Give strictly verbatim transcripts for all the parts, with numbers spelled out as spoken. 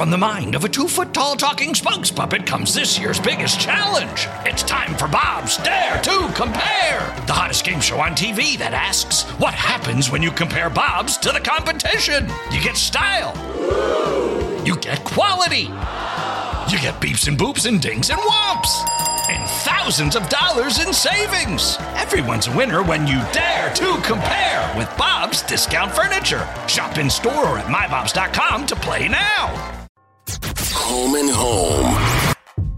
From the mind of a two-foot-tall talking spokes puppet comes this year's biggest challenge. It's time for Bob's Dare to Compare, the hottest game show on T V that asks, what happens when you compare Bobs to the competition? You get style. You get quality. You get beeps and boops and dings and whomps. And thousands of dollars in savings. Everyone's a winner when you dare to compare with Bob's Discount Furniture. Shop in store or at my bobs dot com to play now. Home and Home.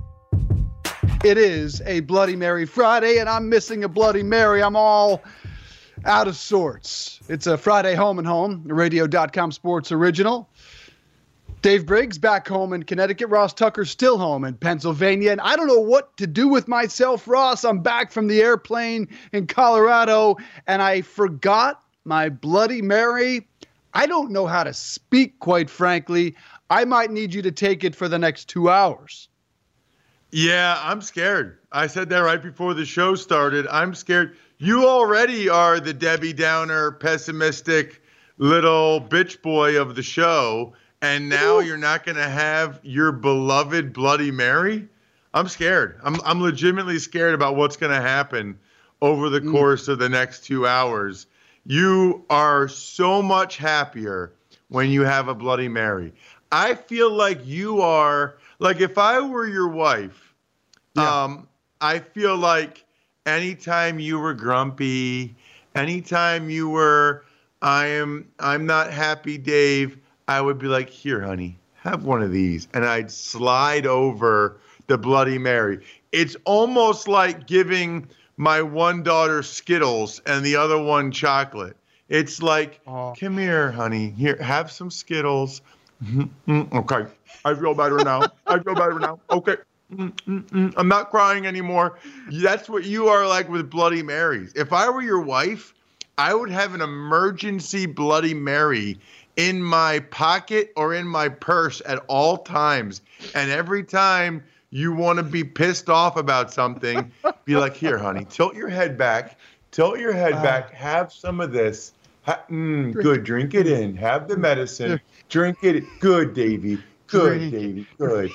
It is a Bloody Mary Friday, and I'm missing a Bloody Mary. I'm all out of sorts. It's a Friday Home and Home, a radio dot com sports original. Dave Briggs back home in Connecticut. Ross Tucker still home in Pennsylvania. And I don't know what to do with myself, Ross. I'm back from the airplane in Colorado, and I forgot my Bloody Mary. I don't know how to speak, quite frankly. I might need you to take it for the next two hours. Yeah, I'm scared. I said that right before the show started. I'm scared. You already are the Debbie Downer, pessimistic little bitch boy of the show. And now you're not going to have your beloved Bloody Mary? I'm scared. I'm I'm legitimately scared about what's going to happen over the course of the next two hours. You are so much happier when you have a Bloody Mary. I feel like you are, like if I were your wife, yeah. um, I feel like anytime you were grumpy, anytime you were, I am, I'm not happy, Dave, I would be like, here, honey, have one of these. And I'd slide over the Bloody Mary. It's almost like giving my one daughter Skittles and the other one chocolate. It's like, oh. Come here, honey. Here, have some Skittles. Mm-hmm. Okay, I feel better now. I feel better now. Okay. Mm-mm-mm. I'm not crying anymore. That's what you are like with Bloody Marys. If I were your wife, I would have an emergency Bloody Mary in my pocket or in my purse at all times. And every time you want to be pissed off about something, be like, here, honey, tilt your head back, tilt your head uh, back, have some of this. Ha- mm, drink good, drink it in. Have the medicine. Drink it. Good, Davy. Good, Davy. Good.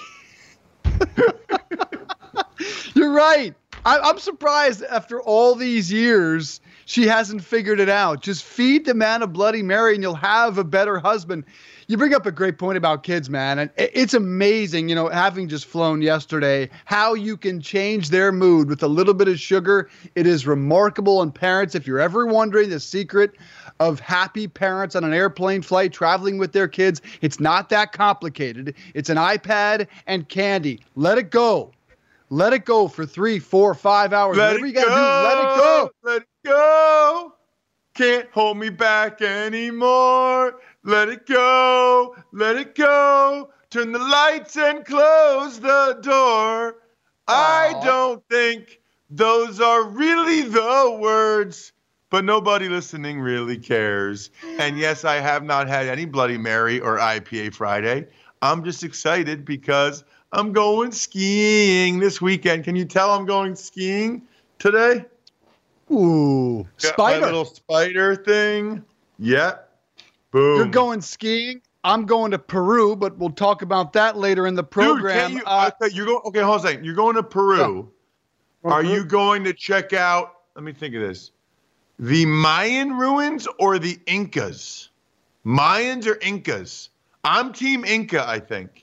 You're right. I- I'm surprised after all these years she hasn't figured it out. Just feed the man a Bloody Mary and you'll have a better husband. You bring up a great point about kids, man. And it's amazing, you know, having just flown yesterday, how you can change their mood with a little bit of sugar. It is remarkable. And parents, if you're ever wondering the secret of happy parents on an airplane flight traveling with their kids, it's not that complicated. It's an iPad and candy. Let it go. Let it go for three, four, five hours. Let Whatever it you got to go. do, let it go. Let it go. Can't hold me back anymore. Let it go. Let it go. Turn the lights and close the door. Aww. I don't think those are really the words, but nobody listening really cares. And yes, I have not had any Bloody Mary or I P A Friday. I'm just excited because I'm going skiing this weekend. Can you tell I'm going skiing today? Ooh, Got spider. my little spider thing. Yep. Boom. You're going skiing. I'm going to Peru, but we'll talk about that later in the program. Dude, you, uh, okay, you're going. Okay, hold on a second. You're going to Peru. Yeah. Are you going to check out? Let me think of this. The Mayan ruins or the Incas? Mayans or Incas? I'm Team Inca, I think.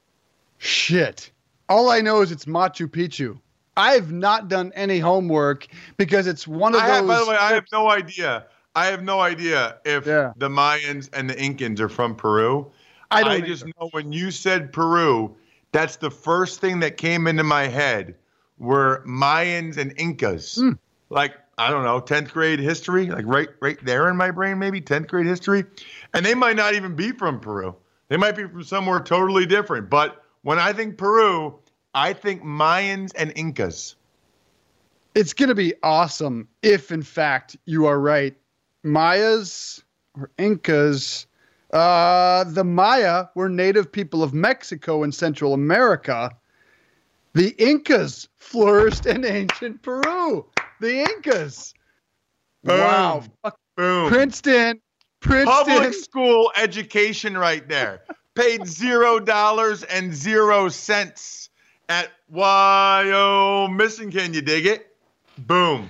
Shit. All I know is it's Machu Picchu. I've not done any homework because it's one of I those. Have, by the way, I have no idea. I have no idea if yeah. the Mayans and the Incans are from Peru. I don't I just either. know when you said Peru, that's the first thing that came into my head were Mayans and Incas. Mm. Like, I don't know, tenth grade history, like right right there in my brain, maybe tenth grade history. And they might not even be from Peru. They might be from somewhere totally different. But when I think Peru, I think Mayans and Incas. It's going to be awesome if, in fact, you are right. Mayas or Incas. Uh, the Maya were native people of Mexico and Central America. The Incas flourished in ancient Peru. The Incas. Boom. Wow. Boom. Princeton. Princeton. Public school education right there. paid zero dollars and zero cents at Wyomissing. Can you dig it? Boom.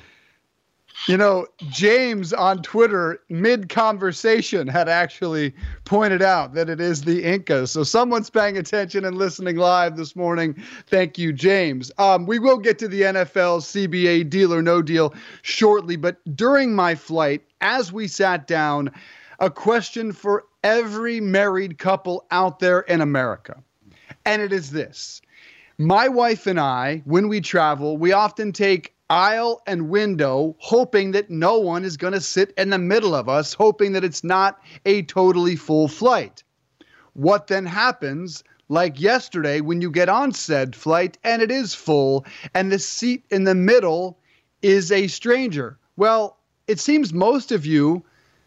You know, James on Twitter, mid-conversation, had actually pointed out that it is the Incas. So someone's paying attention and listening live this morning. Thank you, James. Um, we will get to the N F L C B A Deal or No Deal shortly. But during my flight, as we sat down, a question for every married couple out there in America. And it is this. My wife and I, when we travel, we often take aisle and window, hoping that no one is going to sit in the middle of us, hoping that it's not a totally full flight. What then happens, like yesterday, when you get on said flight and it is full and the seat in the middle is a stranger? Well, it seems most of you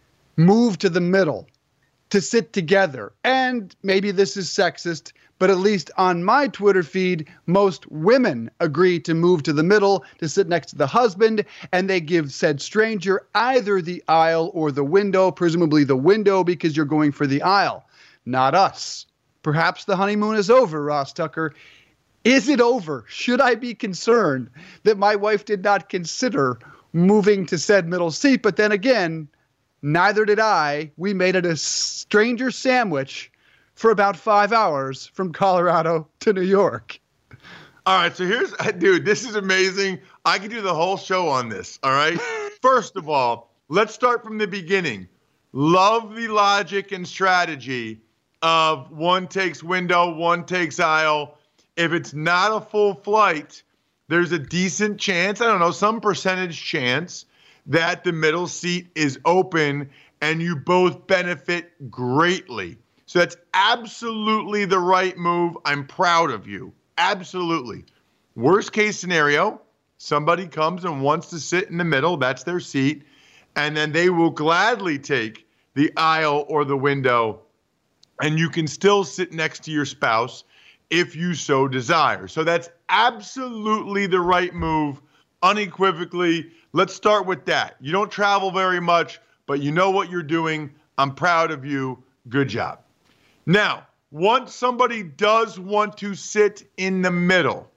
move to the middle to sit together. And maybe this is sexist, but at least on my Twitter feed, most women agree to move to the middle to sit next to the husband, and they give said stranger either the aisle or the window, presumably the window because you're going for the aisle. Not us. Perhaps the honeymoon is over, Ross Tucker. Is it over? Should I be concerned that my wife did not consider moving to said middle seat? But then again, neither did I. We made it a stranger sandwich for about five hours from Colorado to New York. All right, so here's, dude, this is amazing. I could do the whole show on this, all right? First of all, let's start from the beginning. Love the logic and strategy of one takes window, one takes aisle. If it's not a full flight, there's a decent chance, I don't know, some percentage chance that the middle seat is open and you both benefit greatly. So that's absolutely the right move. I'm proud of you. Absolutely. Worst case scenario, somebody comes and wants to sit in the middle. That's their seat. And then they will gladly take the aisle or the window. And you can still sit next to your spouse if you so desire. So that's absolutely the right move, unequivocally. Let's start with that. You don't travel very much, but you know what you're doing. I'm proud of you. Good job. Now, once somebody does want to sit in the middle,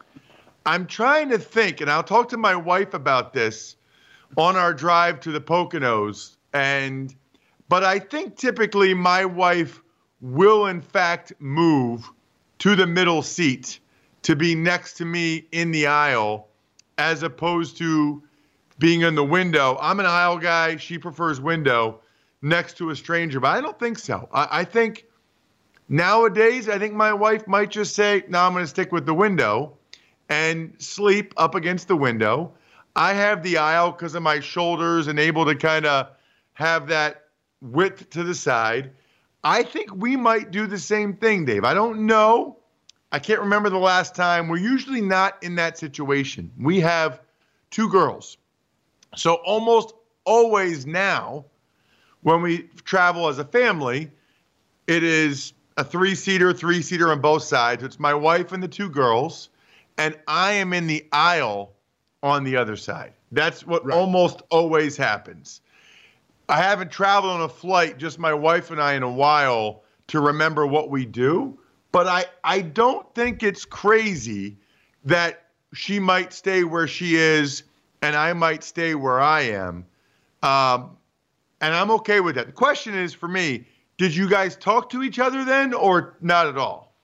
I'm trying to think, and I'll talk to my wife about this on our drive to the Poconos, and but I think typically my wife will in fact move to the middle seat to be next to me in the aisle as opposed to being in the window. I'm an aisle guy. She prefers window next to a stranger, but I don't think so. I, I think nowadays, I think my wife might just say, no, I'm going to stick with the window and sleep up against the window. I have the aisle because of my shoulders and able to kind of have that width to the side. I think we might do the same thing, Dave. I don't know. I can't remember the last time. We're usually not in that situation. We have two girls. So almost always now, when we travel as a family, it is a three-seater, three-seater on both sides. It's my wife and the two girls, and I am in the aisle on the other side. That's what right. almost always happens. I haven't traveled on a flight, just my wife and I, in a while to remember what we do. But I, I don't think it's crazy that she might stay where she is and I might stay where I am. Um, and I'm okay with that. The question is, for me, did you guys talk to each other then or not at all?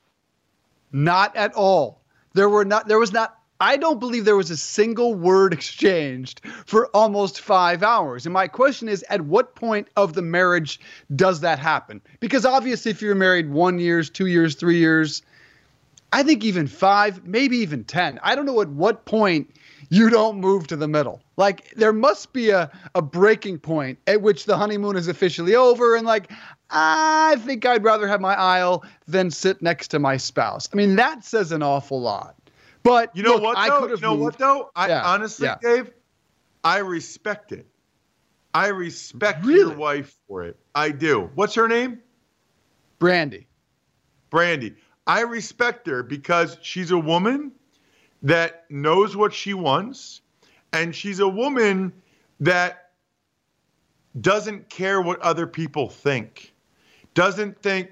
Not at all. There were not, there was not, I don't believe there was a single word exchanged for almost five hours. And my question is, at what point of the marriage does that happen? Because obviously if you're married one years, two years, three years, I think even five, maybe even ten. I don't know at what point you don't move to the middle. Like there must be a, a breaking point at which the honeymoon is officially over. And like, I think I'd rather have my aisle than sit next to my spouse. I mean, that says an awful lot. But you know look, what, though? I could have you know moved. what, though? I yeah. honestly, yeah. Dave, I respect it. I respect really? your wife for it. I do. What's her name? Brandy. Brandy. I respect her because she's a woman that knows what she wants, and she's a woman that doesn't care what other people think. Doesn't think,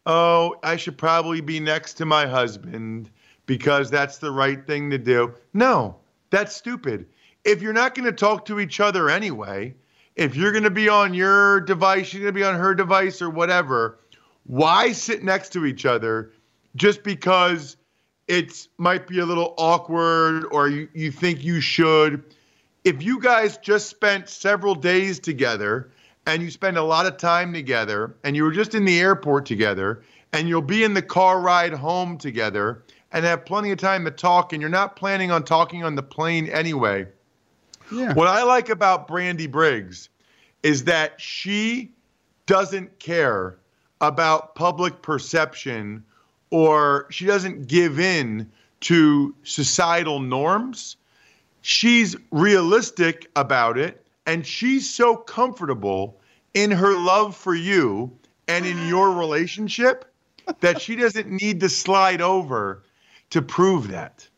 oh, I should probably be next to my husband because that's the right thing to do. No, that's stupid. If you're not going to talk to each other anyway, if you're going to be on your device, you're going to be on her device or whatever, why sit next to each other just because it might be a little awkward or you, you think you should? If you guys just spent several days together and you spend a lot of time together and you were just in the airport together and you'll be in the car ride home together and have plenty of time to talk and you're not planning on talking on the plane anyway. Yeah. What I like about Brandy Briggs is that she doesn't care about public perception or she doesn't give in to societal norms. She's realistic about it, and she's so comfortable in her love for you and in your relationship that she doesn't need to slide over to prove that.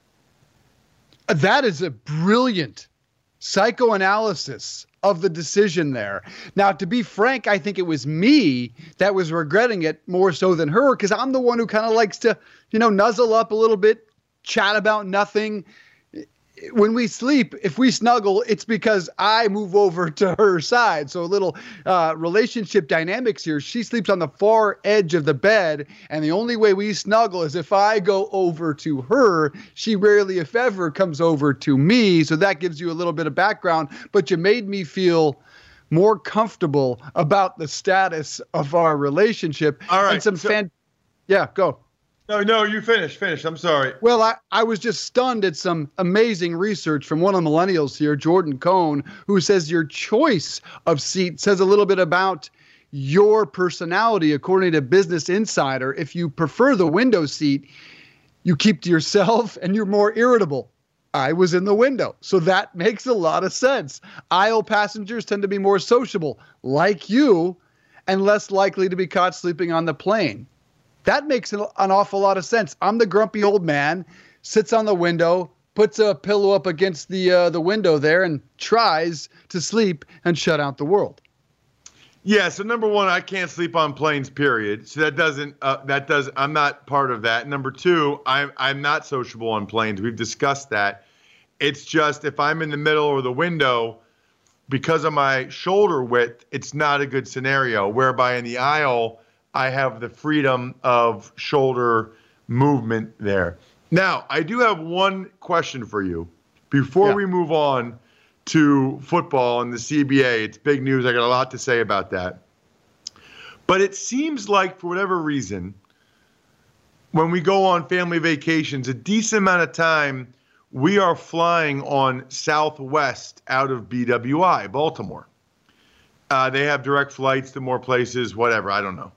That is a brilliant psychoanalysis of the decision there. Now, to be frank, I think it was me that was regretting it more so than her, because I'm the one who kind of likes to, you know, nuzzle up a little bit, chat about nothing. When we sleep, if we snuggle, it's because I move over to her side. So a little uh, relationship dynamics here. She sleeps on the far edge of the bed, and the only way we snuggle is if I go over to her. She rarely, if ever, comes over to me. So that gives you a little bit of background. But you made me feel more comfortable about the status of our relationship. All right. And some so- fan- yeah, go. No, no, you finish, finish. I'm sorry. Well, I, I was just stunned at some amazing research from one of the millennials here, Jordan Cohn, who says your choice of seat says a little bit about your personality. According to Business Insider, if you prefer the window seat, you keep to yourself and you're more irritable. I was in the window, so that makes a lot of sense. Aisle passengers tend to be more sociable, like you, and less likely to be caught sleeping on the plane. That makes an, an awful lot of sense. I'm the grumpy old man, sits on the window, puts a pillow up against the uh, the window there, and tries to sleep and shut out the world. Yeah. So number one, I can't sleep on planes. Period. So that doesn't. Uh, that does. I'm not part of that. Number two, I'm I'm not sociable on planes. We've discussed that. It's just if I'm in the middle or the window, because of my shoulder width, it's not a good scenario. Whereby in the aisle, I have the freedom of shoulder movement there. Now, I do have one question for you before Yeah. we move on to football and the C B A. It's big news. I got a lot to say about that. But it seems like, for whatever reason, when we go on family vacations, a decent amount of time, we are flying on Southwest out of B W I, Baltimore. Uh, they have direct flights to more places, whatever. I don't know.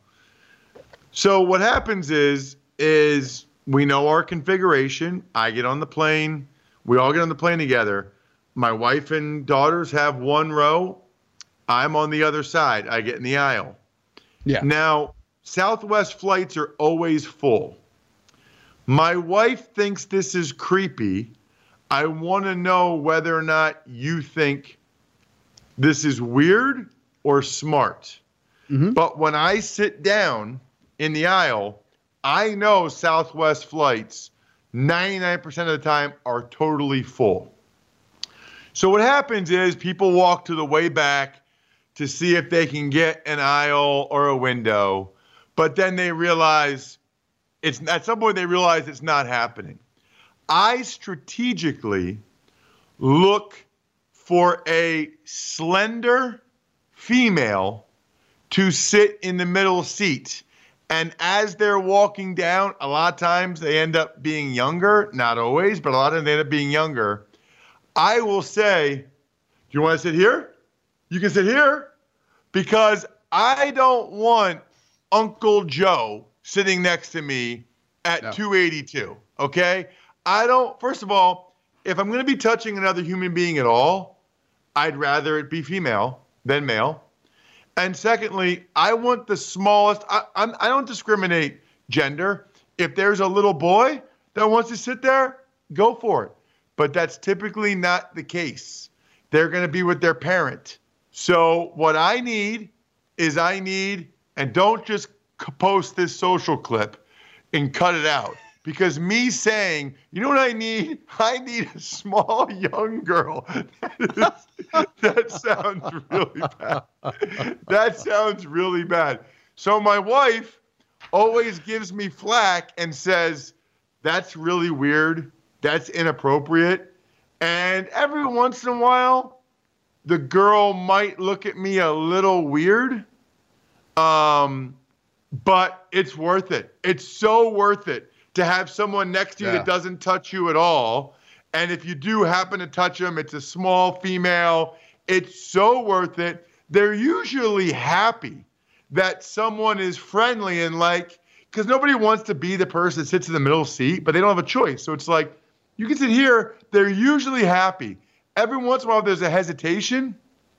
So what happens is, is we know our configuration. I get on the plane. We all get on the plane together. My wife and daughters have one row. I'm on the other side. I get in the aisle. Yeah. Now, Southwest flights are always full. My wife thinks this is creepy. I want to know whether or not you think this is weird or smart. Mm-hmm. But when I sit down in the aisle, I know Southwest flights ninety-nine percent of the time are totally full. So what happens is people walk to the way back to see if they can get an aisle or a window, but then they realize it's at some point they realize it's not happening. I strategically look for a slender female to sit in the middle seat. And as they're walking down, a lot of times they end up being younger, not always, but a lot of them they end up being younger. I will say, do you want to sit here? You can sit here, because I don't want Uncle Joe sitting next to me at no. two eighty-two, okay? I don't, first of all, if I'm going to be touching another human being at all, I'd rather it be female than male. And secondly, I want the smallest, I, I'm, I don't discriminate gender. If there's a little boy that wants to sit there, go for it. But that's typically not the case. They're going to be with their parent. So what I need is I need, and don't just c- post this social clip and cut it out. Because me saying, you know what I need? I need a small young girl. That, is, that sounds really bad. That sounds really bad. So my wife always gives me flack and says, that's really weird. That's inappropriate. And every once in a while, the girl might look at me a little weird. Um, but it's worth it. It's so worth it to have someone next to you yeah. that doesn't touch you at all. And if you do happen to touch them, it's a small female. It's so worth it. They're usually happy that someone is friendly and like, because nobody wants to be the person that sits in the middle seat, but they don't have a choice. So it's like, you can sit here. They're usually happy. Every once in a while, there's a hesitation.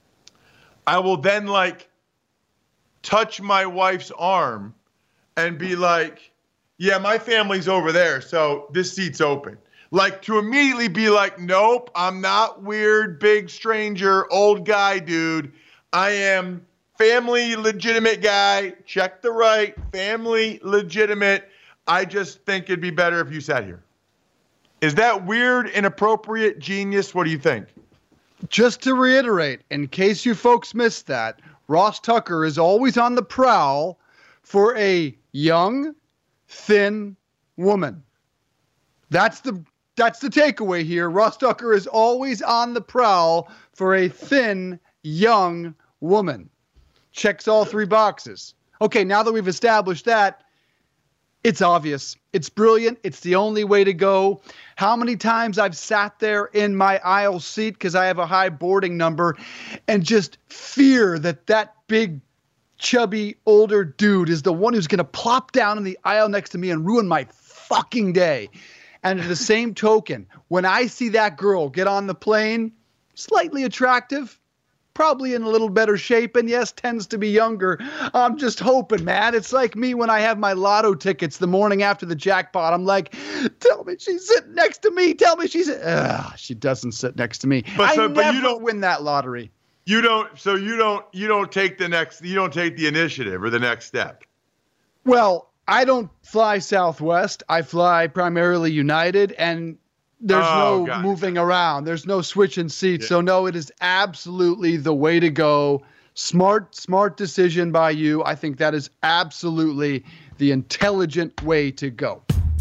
I will then like touch my wife's arm and be like, yeah, my family's over there, so this seat's open. Like to immediately be like, nope, I'm not weird, big stranger, old guy, dude. I am family legitimate guy. Check the right, family legitimate. I just think it'd be better if you sat here. Is that weird, inappropriate, genius? What do you think? Just to reiterate, in case you folks missed that, Ross Tucker is always on the prowl for a young, thin woman. That's the that's the takeaway here. Ross Tucker is always on the prowl for a thin, young woman. Checks all three boxes. Okay, now that we've established that, it's obvious. It's brilliant. It's the only way to go. How many times I've sat there in my aisle seat because I have a high boarding number and just fear that that big, chubby, older dude is the one who's going to plop down in the aisle next to me and ruin my fucking day. And at the same token, when I see that girl get on the plane, slightly attractive, probably in a little better shape, and yes, tends to be younger. I'm just hoping, man. It's like me when I have my lotto tickets the morning after the jackpot. I'm like, tell me she's sitting next to me. Tell me she's... Ugh, she doesn't sit next to me. But, so, I but never you don't win that lottery. You don't. So you don't. You don't take the next. You don't take the initiative or the next step. Well, I don't fly Southwest. I fly primarily United, and there's oh, no God. moving around. There's no switching seats. Yeah. So no, it is absolutely the way to go. Smart, smart decision by you. I think that is absolutely the intelligent way to go.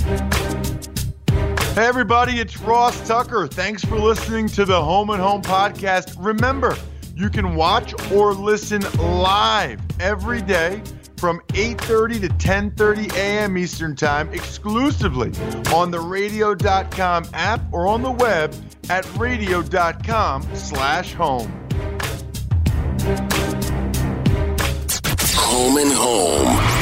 Hey everybody, it's Ross Tucker. Thanks for listening to the Home and Home podcast. Remember, you can watch or listen live every day from eight thirty to ten thirty a.m. Eastern Time exclusively on the radio dot com app or on the web at radio dot com slash home. Home and Home.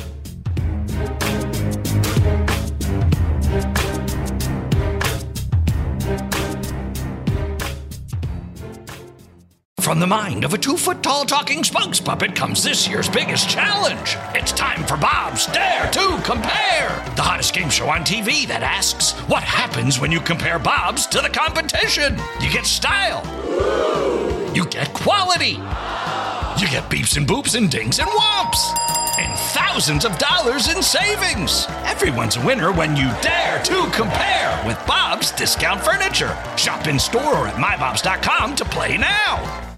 From the mind of a two-foot-tall talking spokes puppet comes this year's biggest challenge. It's time for Bob's Dare to Compare, the hottest game show on T V that asks, what happens when you compare Bobs to the competition? You get style. You get quality. You get beeps and boops and dings and whomps. And thousands of dollars in savings. Everyone's a winner when you dare to compare with Bob's Discount Furniture. Shop in store or at my bobs dot com to play now.